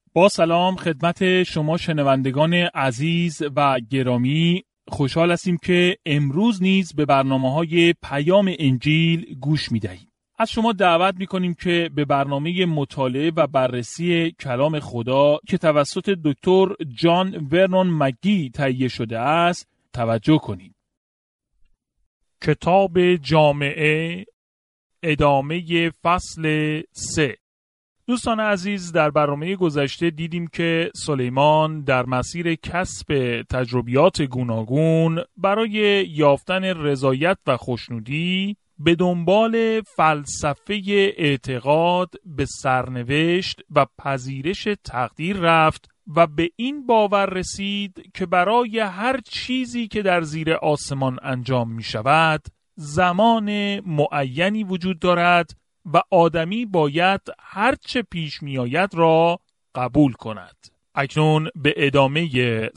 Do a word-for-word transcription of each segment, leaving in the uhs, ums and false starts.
با سلام خدمت شما شنوندگان عزیز و گرامی، خوشحال هستیم که امروز نیز به برنامه‌های پیام انجیل گوش می‌دهید. از شما دعوت می‌کنیم که به برنامه مطالعه و بررسی کلام خدا که توسط دکتر جان ورنون مگی تهیه شده است توجه کنید. کتاب جامعه، ادامه فصل سه. دوستان عزیز، در برنامه گذشته دیدیم که سلیمان در مسیر کسب تجربیات گوناگون برای یافتن رضایت و خوشنودی به دنبال فلسفه اعتقاد به سرنوشت و پذیرش تقدیر رفت و به این باور رسید که برای هر چیزی که در زیر آسمان انجام می شود زمان معینی وجود دارد و آدمی باید هرچه پیش می آید را قبول کند. اکنون به ادامه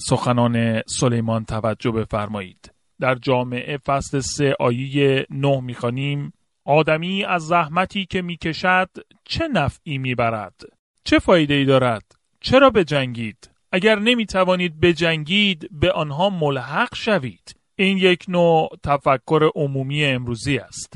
سخنان سلیمان توجه بفرمایید. در جامعه فصل سه آیه نه می خوانیم: آدمی از زحمتی که می کشد چه نفعی می برد؟ چه فایده ای دارد؟ چرا بجنگید؟ اگر نمی توانید بجنگید به آنها ملحق شوید. این یک نوع تفکر عمومی امروزی است.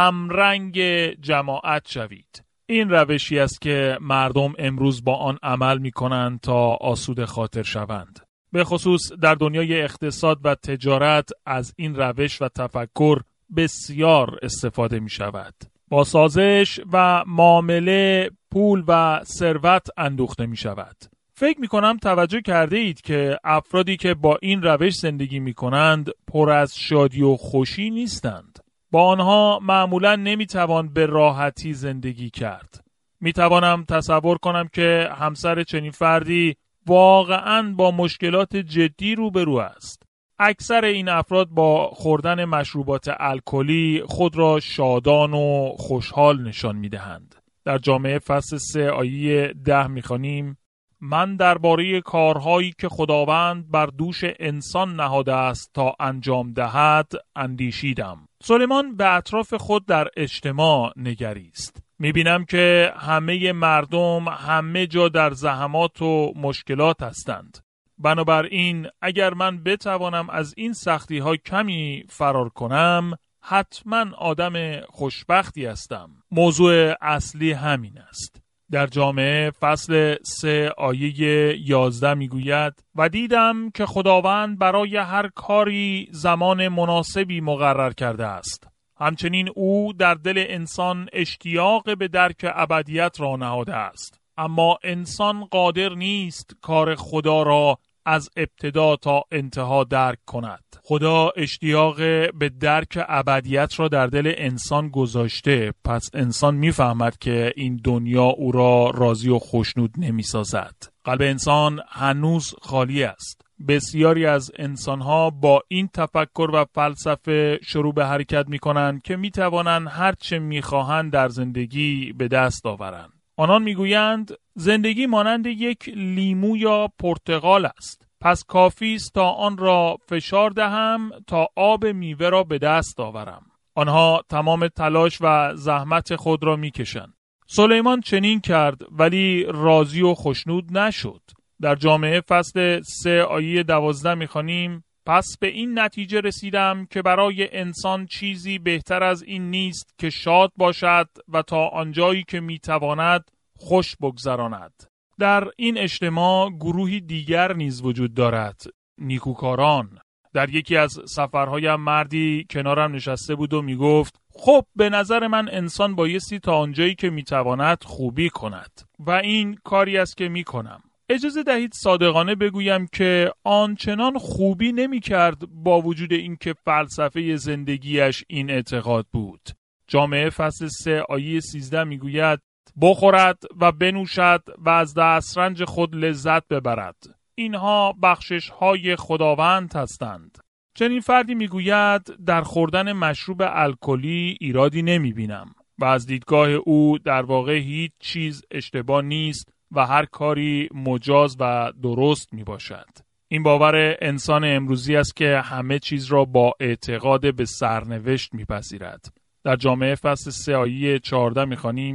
همرنگ جماعت شوید. این روشی است که مردم امروز با آن عمل می کنند تا آسوده خاطر شوند. به خصوص در دنیای اقتصاد و تجارت از این روش و تفکر بسیار استفاده می شود. با سازش و معامله پول و ثروت اندوخته می شود. فکر می کنم توجه کرده اید که افرادی که با این روش زندگی می کنند پر از شادی و خوشی نیستند. با آنها معمولاً نمیتوان به راحتی زندگی کرد. میتوانم تصور کنم که همسر چنین فردی واقعاً با مشکلات جدی روبرو است. اکثر این افراد با خوردن مشروبات الکلی خود را شادان و خوشحال نشان میدهند. در جامعه فصل سه آیه ده میخوانیم: من درباره کارهایی که خداوند بر دوش انسان نهاده است تا انجام دهد اندیشیدم. سلیمان به اطراف خود در اجتماع نگریست. میبینم که همه مردم همه جا در زحمات و مشکلات هستند. بنابراین اگر من بتوانم از این سختی ها کمی فرار کنم، حتما آدم خوشبختی هستم. موضوع اصلی همین است. در جامعه فصل سه آیه یازده میگوید: و دیدم که خداوند برای هر کاری زمان مناسبی مقرر کرده است. همچنین او در دل انسان اشتیاق به درک ابدیت را نهاده است. اما انسان قادر نیست کار خدا را از ابتدا تا انتها درک کند. خدا اشتیاق به درک ابدیت را در دل انسان گذاشته، پس انسان میفهمد که این دنیا او را راضی و خوشنود نمیسازد. قلب انسان هنوز خالی است. بسیاری از انسانها با این تفکر و فلسفه شروع به حرکت میکنند که میتوانند هر چه میخواهند در زندگی به دست آورند. آنان میگویند زندگی مانند یک لیمو یا پرتقال است. پس کافی است تا آن را فشار دهم تا آب میوه را به دست آورم. آنها تمام تلاش و زحمت خود را میکشند. سلیمان چنین کرد ولی راضی و خوشنود نشد. در جامعه فصل سه آیه دوازده میخوانیم: پس به این نتیجه رسیدم که برای انسان چیزی بهتر از این نیست که شاد باشد و تا آنجایی که میتواند خوش بگذراند. در این اجتماع گروهی دیگر نیز وجود دارد، نیکوکاران. در یکی از سفرهایم مردی کنارم نشسته بود و میگفت: خب به نظر من انسان بایستی تا آنجایی که میتواند خوبی کند و این کاری است که میکنم. اجازه دهید صادقانه بگویم که آنچنان خوبی نمی کرد با وجود اینکه فلسفه زندگیش این اعتقاد بود. جامعه فصل سه آیه سیزده می گوید: بخورد و بنوشد و از دسترنج خود لذت ببرد. اینها بخشش های خداوند هستند. چنین فردی می گوید در خوردن مشروب الکلی ایرادی نمی بینم و از دیدگاه او در واقع هیچ چیز اشتباه نیست و هر کاری مجاز و درست می باشد. این باور انسان امروزی است که همه چیز را با اعتقاد به سرنوشت می پذیرد. در جامعه فصل سه آیه چهارده می خوانیم: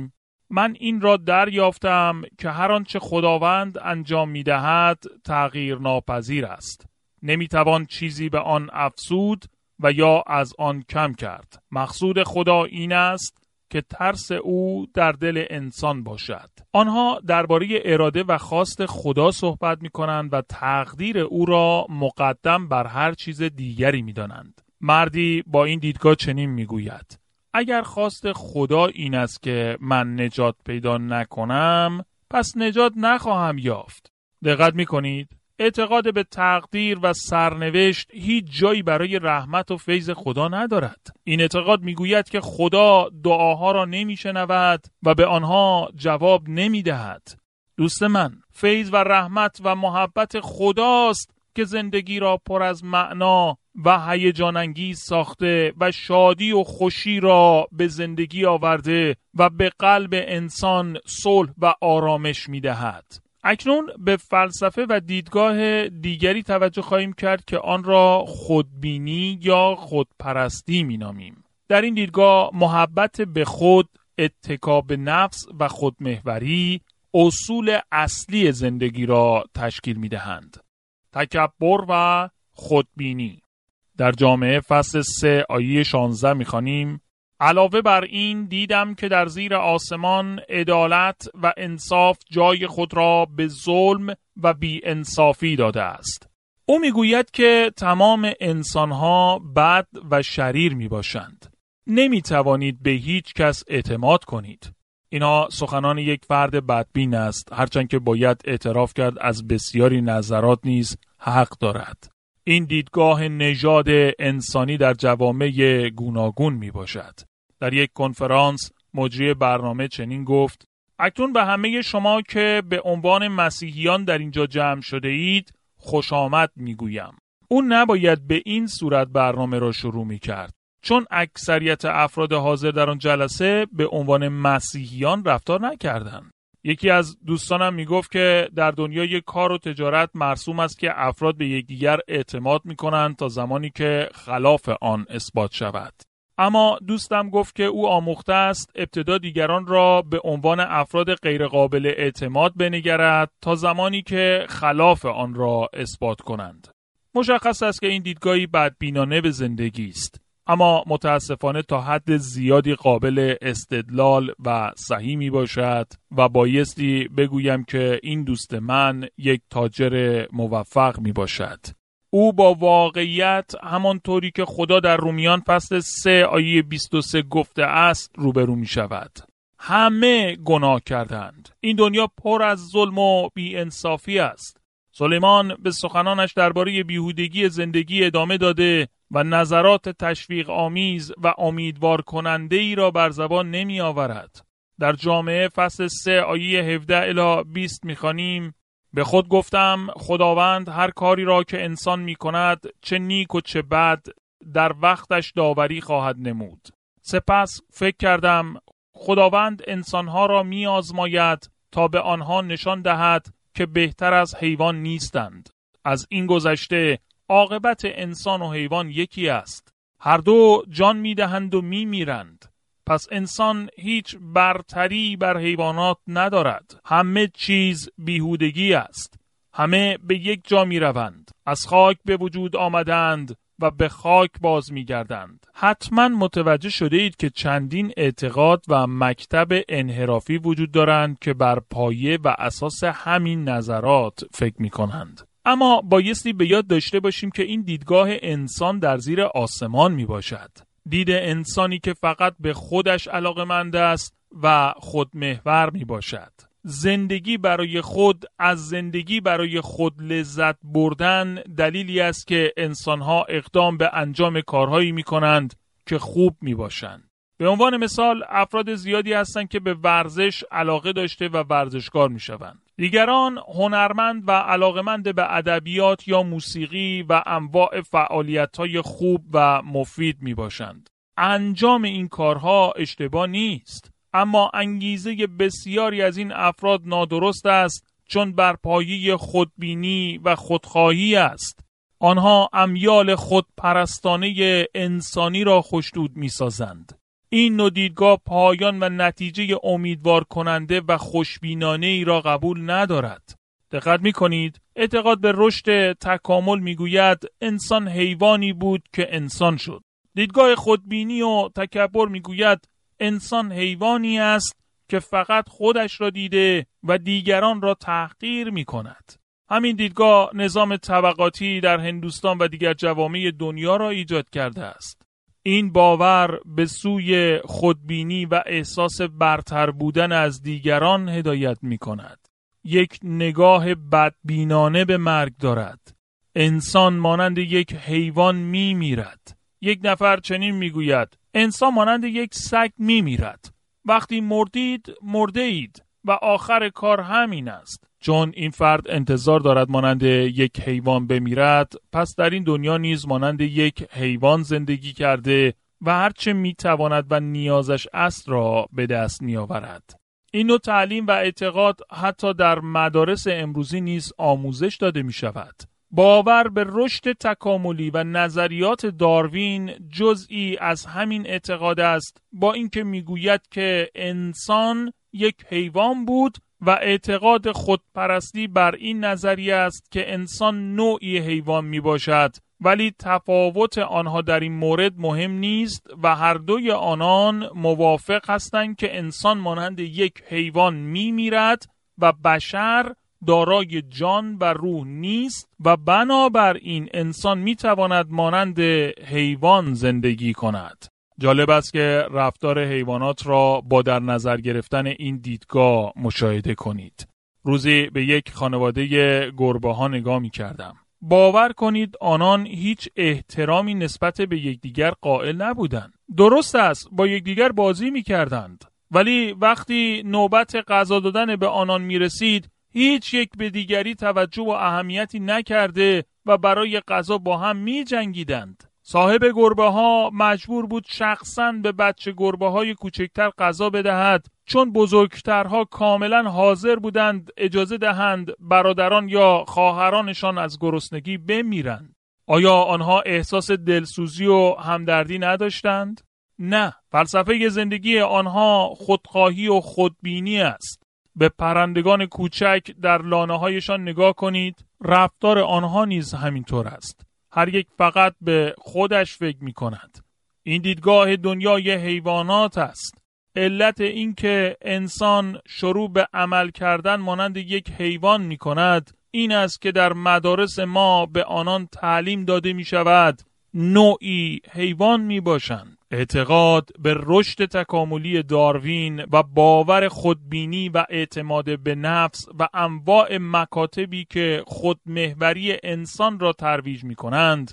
من این را دریافتم که هر آنچه خداوند انجام می‌دهد تغییر ناپذیر است. نمی‌توان چیزی به آن افزود و یا از آن کم کرد. مقصود خدا این است که ترس او در دل انسان باشد. آنها درباره اراده و خواست خدا صحبت می‌کنند و تقدیر او را مقدم بر هر چیز دیگری می‌دانند. مردی با این دیدگاه چنین می‌گوید: اگر خواست خدا این است که من نجات پیدا نکنم، پس نجات نخواهم یافت. دقت می‌کنید؟ اعتقاد به تقدیر و سرنوشت هیچ جایی برای رحمت و فیض خدا ندارد. این اعتقاد میگوید که خدا دعاها را نمیشنود و به آنها جواب نمیدهد. دوست من، فیض و رحمت و محبت خداست که زندگی را پر از معنا و هیجان انگیز ساخته و شادی و خوشی را به زندگی آورده و به قلب انسان صلح و آرامش میدهد. اکنون به فلسفه و دیدگاه دیگری توجه خواهیم کرد که آن را خودبینی یا خودپرستی می‌نامیم. در این دیدگاه محبت به خود، اتکا به نفس و خودمحوری اصول اصلی زندگی را تشکیل می‌دهند. تکبر و خودبینی. در جامعه فصل سه آیه شانزده می‌خوانیم: علاوه بر این دیدم که در زیر آسمان عدالت و انصاف جای خود را به ظلم و بی انصافی داده است. او میگوید که تمام انسانها بد و شریر می باشند. نمی توانید به هیچ کس اعتماد کنید. اینا سخنان یک فرد بدبین است، هرچند که باید اعتراف کرد از بسیاری نظرات نیز حق دارد. این دیدگاه نژاد انسانی در جوامع گوناگون می باشد. در یک کنفرانس مجری برنامه چنین گفت: اکنون به همه شما که به عنوان مسیحیان در اینجا جمع شده اید خوش آمد می گویم. اون نباید به این صورت برنامه را شروع می کرد، چون اکثریت افراد حاضر در آن جلسه به عنوان مسیحیان رفتار نکردند. یکی از دوستانم می گفت که در دنیای کار و تجارت مرسوم است که افراد به یکدیگر اعتماد می کنند تا زمانی که خلاف آن اثبات شود. اما دوستم گفت که او آموخته است ابتدا دیگران را به عنوان افراد غیرقابل اعتماد بنگرد تا زمانی که خلاف آن را اثبات کنند. مشخص است که این دیدگاهی بدبینانه به زندگی است، اما متاسفانه تا حد زیادی قابل استدلال و صحیح می باشد و بایستی بگویم که این دوست من یک تاجر موفق می باشد. او با واقعیت همانطوری که خدا در رومیان فصل سه آیه بیست و سه گفته است روبرو می شود. همه گناه کردند. این دنیا پر از ظلم و بی‌انصافی است. سلیمان به سخنانش درباره بیهودگی زندگی ادامه داده و نظرات تشویق آمیز و امیدوار کننده ای را بر زبان نمی آورد. در جامعه فصل سه آیه هفده الی بیست می خوانیم: به خود گفتم خداوند هر کاری را که انسان می کند چه نیک و چه بد در وقتش داوری خواهد نمود. سپس فکر کردم خداوند انسانها را می آزماید تا به آنها نشان دهد که بهتر از حیوان نیستند. از این گذشته عاقبت انسان و حیوان یکی است. هر دو جان می دهند و می میرند. پس انسان هیچ برتری بر حیوانات ندارد. همه چیز بیهودگی است. همه به یک جا می روند. از خاک به وجود آمدند و به خاک باز می گردند. حتما متوجه شده اید که چندین اعتقاد و مکتب انحرافی وجود دارند که بر پایه و اساس همین نظرات فکر می کنند. اما بایستی به یاد داشته باشیم که این دیدگاه انسان در زیر آسمان می باشد. دید انسانی که فقط به خودش علاقه‌مند است و خودمحور می باشد. زندگی برای خود از زندگی برای خود لذت بردن دلیلی است که انسانها اقدام به انجام کارهایی می کنند که خوب می باشند. به عنوان مثال افراد زیادی هستند که به ورزش علاقه داشته و ورزشکار می شوند. دیگران هنرمند و علاقه‌مند به ادبیات یا موسیقی و انواع فعالیت‌های خوب و مفید می باشند. انجام این کارها اشتباه نیست، اما انگیزه بسیاری از این افراد نادرست است، چون بر پایه خودبینی و خودخواهی است. آنها امیال خودپرستانه انسانی را خوشدود می سازند. این نوع دیدگاه پایان و نتیجه امیدوار کننده و خوشبینانه ای را قبول ندارد. دقت می‌کنید؟ اعتقاد به رشد تکامل می‌گوید انسان حیوانی بود که انسان شد. دیدگاه خودبینی و تکبر می‌گوید انسان حیوانی است که فقط خودش را دیده و دیگران را تحقیر می‌کند. همین دیدگاه نظام طبقاتی در هندوستان و دیگر جوامع دنیا را ایجاد کرده است. این باور به سوی خودبینی و احساس برتر بودن از دیگران هدایت می‌کند. یک نگاه بدبینانه به مرگ دارد. انسان مانند یک حیوان می‌میرد. یک نفر چنین می‌گوید: انسان مانند یک سگ می‌میرد. وقتی مردید مرده اید و آخر کار همین است. چون این فرد انتظار دارد مانند یک حیوان بمیرد، پس در این دنیا نیز مانند یک حیوان زندگی کرده و هرچه میتواند و نیازش است را به دست میآورد. این نوع تعلیم و اعتقاد حتی در مدارس امروزی نیز آموزش داده می شود. باور به رشد تکاملی و نظریات داروین جزئی از همین اعتقاد است، با اینکه میگوید که انسان یک حیوان بود و اعتقاد خودپرستی بر این نظریه است که انسان نوعی حیوان می باشد، ولی تفاوت آنها در این مورد مهم نیست و هر دوی آنان موافق هستند که انسان مانند یک حیوان می میرد و بشر دارای جان و روح نیست و بنابراین انسان می تواند مانند حیوان زندگی کند. جالب است که رفتار حیوانات را با در نظر گرفتن این دیدگاه مشاهده کنید. روزی به یک خانواده گربه ها نگاه می کردم. باور کنید آنان هیچ احترامی نسبت به یکدیگر قائل نبودند. درست است، با یکدیگر بازی می کردند، ولی وقتی نوبت غذا دادن به آنان می رسید، هیچ یک به دیگری توجه و اهمیتی نکرده و برای غذا با هم می جنگیدند. صاحب گربه ها مجبور بود شخصاً به بچه گربه های کوچکتر غذا بدهد، چون بزرگترها کاملا حاضر بودند اجازه دهند برادران یا خواهرانشان از گرسنگی بمیرند. آیا آنها احساس دلسوزی و همدردی نداشتند؟ نه، فلسفه زندگی آنها خودخواهی و خودبینی است. به پرندگان کوچک در لانه‌هایشان نگاه کنید، رفتار آنها نیز همینطور است. هر یک فقط به خودش فکر می کند. این دیدگاه دنیای حیوانات است. علت این که انسان شروع به عمل کردن مانند یک حیوان می کند این است که در مدارس ما به آنان تعلیم داده می شود نوعی حیوان می باشند. اعتقاد به رشد تکاملی داروین و باور خودبینی و اعتماد به نفس و انواع مکاتبی که خودمحوری انسان را ترویج می کنند،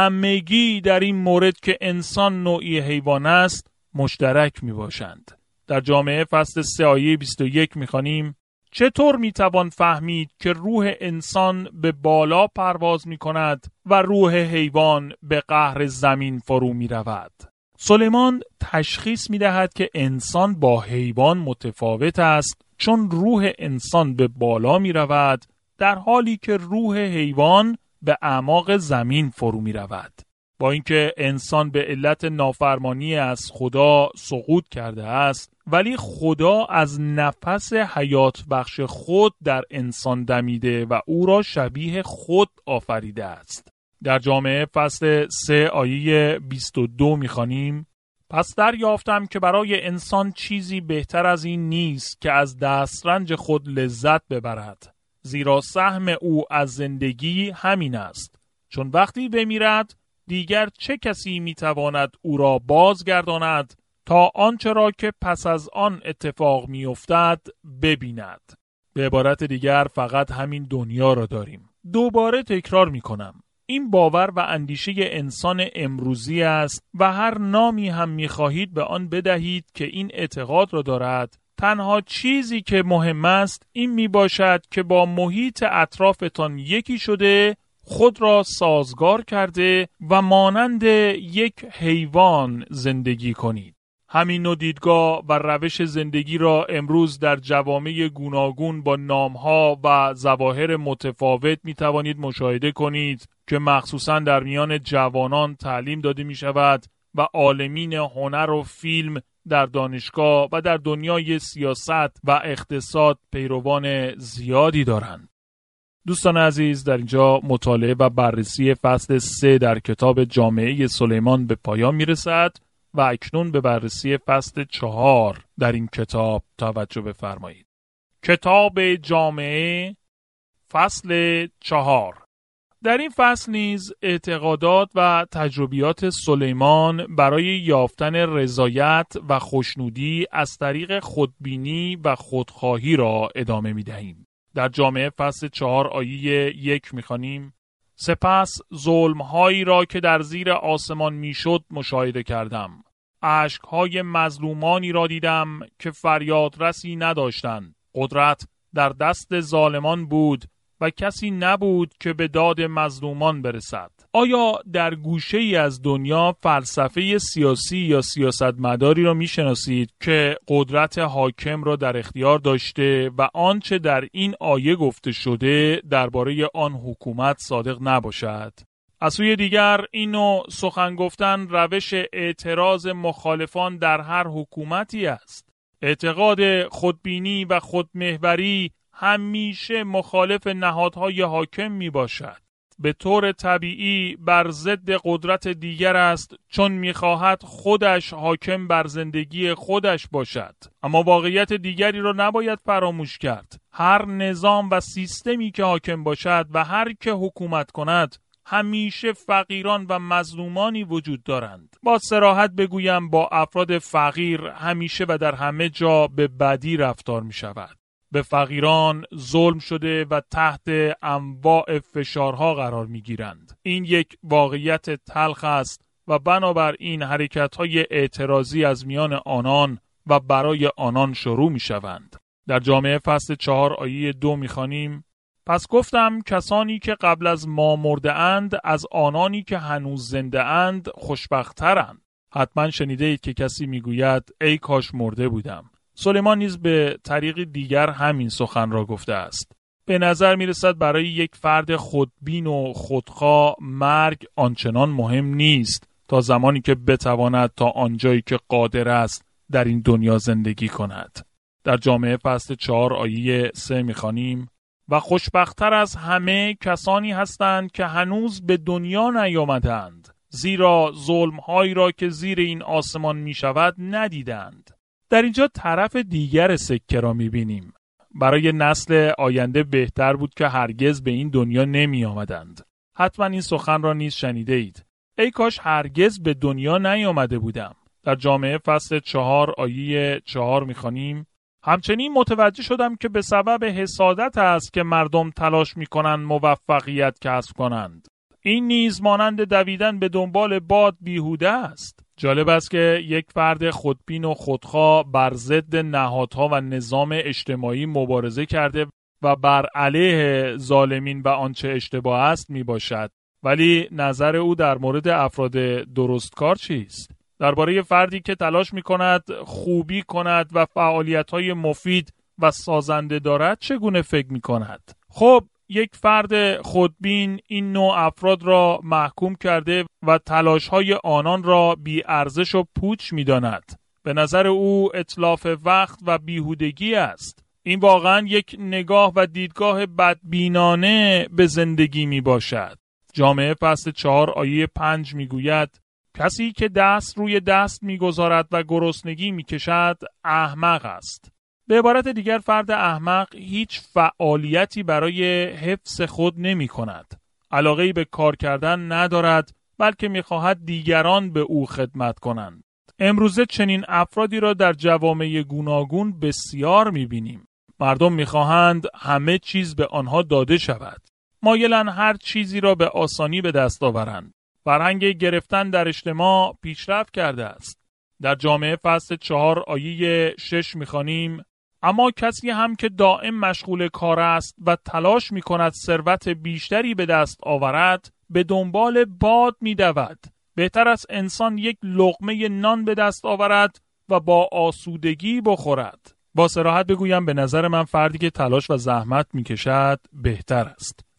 همگی در این مورد که انسان نوعی حیوان است مشترک می باشند. در جامعه فصل سه آیه بیست و یک می خوانیم: چطور می توان فهمید که روح انسان به بالا پرواز می کند و روح حیوان به قعر زمین فرو می رود؟ سلیمان تشخیص می دهد که انسان با حیوان متفاوت است، چون روح انسان به بالا می رود در حالی که روح حیوان به اعماق زمین فرو می رود. با اینکه انسان به علت نافرمانی از خدا سقوط کرده است، ولی خدا از نفس حیات بخش خود در انسان دمیده و او را شبیه خود آفریده است. در جامعه فصل سه آیه بیست و دو می‌خوانیم: پس دریافتم که برای انسان چیزی بهتر از این نیست که از دسترنج خود لذت ببرد، زیرا سهم او از زندگی همین است، چون وقتی بمیرد دیگر چه کسی میتواند او را بازگرداند تا آنچه را که پس از آن اتفاق میافتد ببیند. به عبارت دیگر فقط همین دنیا را داریم. دوباره تکرار میکنم، این باور و اندیشه انسان امروزی است و هر نامی هم میخواهید به آن بدهید که این اعتقاد را دارد. تنها چیزی که مهم است این میباشد که با محیط اطرافتان یکی شده، خود را سازگار کرده و مانند یک حیوان زندگی کنید. همین نوع دیدگاه و روش زندگی را امروز در جوامع گوناگون با نامها و ظواهر متفاوت می توانید مشاهده کنید که مخصوصاً در میان جوانان تعلیم داده می شود و عالمین هنر و فیلم در دانشگاه و در دنیای سیاست و اقتصاد پیروان زیادی دارند. دوستان عزیز، در اینجا مطالعه و بررسی فصل سه در کتاب جامعه سلیمان به پایان میرسد و اکنون به بررسی فصل چهار در این کتاب توجه بفرمایید. کتاب جامعه فصل چهار. در این فصل نیز اعتقادات و تجربیات سلیمان برای یافتن رضایت و خوشنودی از طریق خودبینی و خودخواهی را ادامه می دهیم. در جامعه فصل چهار آیه یک می خوانیم: سپس ظلم‌هایی را که در زیر آسمان میشد مشاهده کردم. اشک‌های مظلومانی را دیدم که فریادرسی نداشتند. قدرت در دست ظالمان بود و کسی نبود که به داد مظلومان برسد. آیا در گوشه ای از دنیا فلسفه سیاسی یا سیاستمداری را میشناسید که قدرت حاکم را در اختیار داشته و آنچه در این آیه گفته شده درباره آن حکومت صادق نباشد؟ از سوی دیگر این نوع سخن گفتن روش اعتراض مخالفان در هر حکومتی است. اعتقاد خودبینی و خودمحوری همیشه مخالف نهادهای حاکم می باشد. به طور طبیعی بر ضد قدرت دیگر است، چون می خواهد خودش حاکم بر زندگی خودش باشد. اما واقعیت دیگری را نباید فراموش کرد. هر نظام و سیستمی که حاکم باشد و هر که حکومت کند، همیشه فقیران و مظلومانی وجود دارند. با صراحت بگویم با افراد فقیر همیشه و در همه جا به بدی رفتار می شود. به فقیران ظلم شده و تحت انواع فشارها قرار می گیرند. این یک واقعیت تلخ است و بنابراین حرکت‌های اعتراضی از میان آنان و برای آنان شروع می شوند. در جامعه فصل چهار آیه دو می خوانیم: پس گفتم کسانی که قبل از ما مرده اند از آنانی که هنوز زنده اند خوشبخت‌ترند. حتما شنیده اید که کسی می گوید ای کاش مرده بودم. سلیمان نیز به طریق دیگر همین سخن را گفته است. به نظر می رسد برای یک فرد خودبین و خودخواه مرگ آنچنان مهم نیست تا زمانی که بتواند تا آنجایی که قادر است در این دنیا زندگی کند. در جامعه فصل چهار آیه سه می خوانیم: و خوشبخت‌تر از همه کسانی هستند که هنوز به دنیا نیامدند، زیرا ظلم‌هایی را که زیر این آسمان می شود ندیدند. در اینجا طرف دیگر سکه را می‌بینیم. برای نسل آینده بهتر بود که هرگز به این دنیا نمی آمدند. حتما این سخن را نیز شنیده اید. ای کاش هرگز به دنیا نیامده بودم. در جامعه فصل چهار آیه چهار می‌خوانیم: همچنین متوجه شدم که به سبب حسادت است که مردم تلاش می‌کنند موفقیت کسب کنند. این نیز مانند دویدن به دنبال باد بیهوده است. جالب است که یک فرد خودبین و خودخواه بر ضد نهادها و نظام اجتماعی مبارزه کرده و بر علیه ظالمین و آنچه اشتباه است می باشد. ولی نظر او در مورد افراد درستکار چیست؟ درباره فردی که تلاش می کند خوبی کند و فعالیت‌های مفید و سازنده دارد چگونه فکر می کند؟ خب یک فرد خودبین این نوع افراد را محکوم کرده و تلاش‌های آنان را بی ارزش و پوچ می‌داند. به نظر او اتلاف وقت و بیهودگی است. این واقعاً یک نگاه و دیدگاه بدبینانه به زندگی میباشد. جامعه فصل چهار آیه پنج میگوید کسی که دست روی دست میگذارد و گرسنگی میکشد احمق است. به عبارت دیگر فرد احمق هیچ فعالیتی برای حفظ خود نمی کند. علاقه‌ای به کار کردن ندارد بلکه میخواهد دیگران به او خدمت کنند. امروزه چنین افرادی را در جوامع گوناگون بسیار میبینیم. مردم میخواهند همه چیز به آنها داده شود. مایلند هر چیزی را به آسانی به دست آورند. فرهنگ گرفتن در اجتماع پیشرفت کرده است. در جامعه فصل چهار آیه شش میخوانیم اما کسی هم که دائم مشغول کار است و تلاش میکند ثروت بیشتری به دست آورد به دنبال باد میدود. بهتر است انسان یک لقمه نان به دست آورد و با آسودگی بخورد. با صراحت بگویم به نظر من فردی که تلاش و زحمت میکشد بهتر است.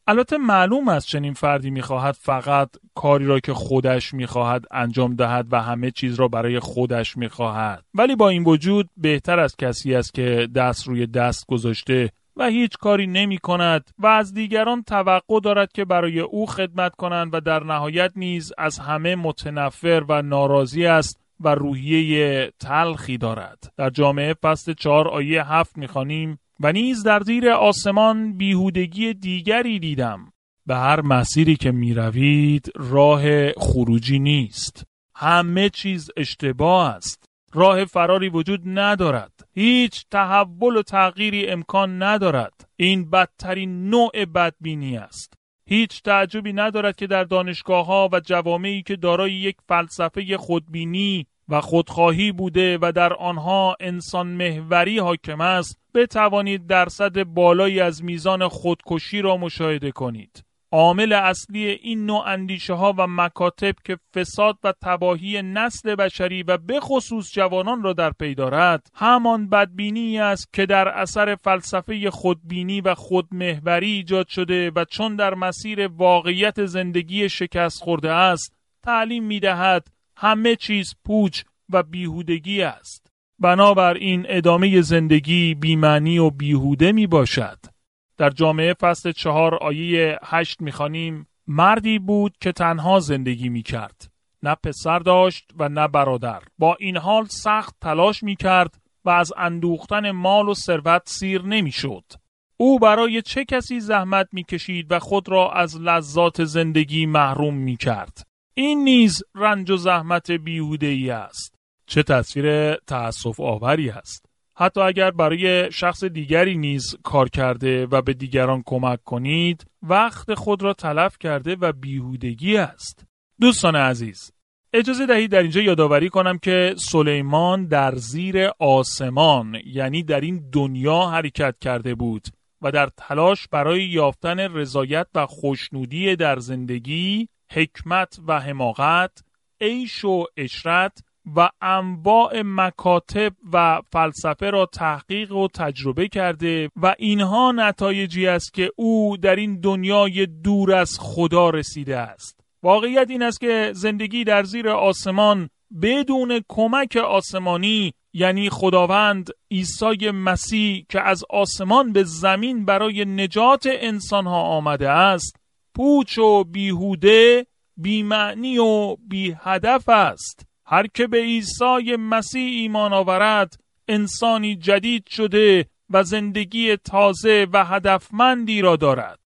البته معلوم است چنین فردی میخواهد فقط کاری را که خودش میخواهد انجام دهد و همه چیز را برای خودش میخواهد. ولی با این وجود بهتر از کسی است که دست روی دست گذاشته و هیچ کاری نمی کند و از دیگران توقع دارد که برای او خدمت کنند و در نهایت نیز از همه متنفر و ناراضی است و روحیه تلخی دارد. در جامعه فصل چهار آیه هفت می‌خوانیم: و نیز در زیر آسمان بیهودگی دیگری دیدم. به هر مسیری که می‌روید راه خروجی نیست. همه چیز اشتباه است. راه فراری وجود ندارد. هیچ تحول و تغییری امکان ندارد. این بدترین نوع بدبینی است. هیچ تعجبی ندارد که در دانشگاه‌ها و جوامعی که دارای یک فلسفه خودبینی و خودخواهی بوده و در آنها انسان محوری حاکم است، بتوانید درصد بالایی از میزان خودکشی را مشاهده کنید. عامل اصلی این نوع اندیشه ها و مکاتب که فساد و تباهی نسل بشری و به خصوص جوانان را در پی دارد، همان بدبینی است که در اثر فلسفه خودبینی و خودمحوری ایجاد شده و چون در مسیر واقعیت زندگی شکست خورده است، تعلیم می دهد همه چیز پوچ و بیهودگی است. بنابراین ادامه زندگی بی‌معنی و بیهوده می باشد. در جامعه فصل چهار آیه هشت می‌خوانیم: مردی بود که تنها زندگی می‌کرد. نه پسر داشت و نه برادر. با این حال سخت تلاش می‌کرد و از اندوختن مال و ثروت سیر نمی‌شد. او برای چه کسی زحمت می‌کشید و خود را از لذات زندگی محروم می‌کرد. این نیز رنج و زحمت بیهوده‌ای است. چه تصویر تأسف آوری است. حتی اگر برای شخص دیگری نیز کار کرده و به دیگران کمک کنید، وقت خود را تلف کرده و بیهودگی است. دوستان عزیز، اجازه دهید در اینجا یادآوری کنم که سلیمان در زیر آسمان، یعنی در این دنیا حرکت کرده بود و در تلاش برای یافتن رضایت و خوشنودی در زندگی، حکمت و حماقت، عیش و عشرت و انواع مکاتب و فلسفه را تحقیق و تجربه کرده و اینها نتایجی است که او در این دنیای دور از خدا رسیده است. واقعیت این است که زندگی در زیر آسمان بدون کمک آسمانی، یعنی خداوند عیسی مسیح که از آسمان به زمین برای نجات انسانها آمده است، پوچ و بیهوده، بی‌معنی و بی‌هدف است. هر که به عیسی مسیح ایمان آورد انسانی جدید شده و زندگی تازه و هدفمندی را دارد.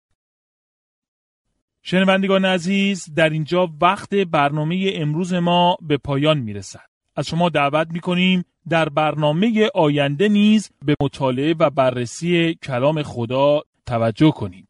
شنوندگان عزیز، در اینجا وقت برنامه امروز ما به پایان میرسد. از شما دعوت میکنیم در برنامه آینده نیز به مطالعه و بررسی کلام خدا توجه کنید.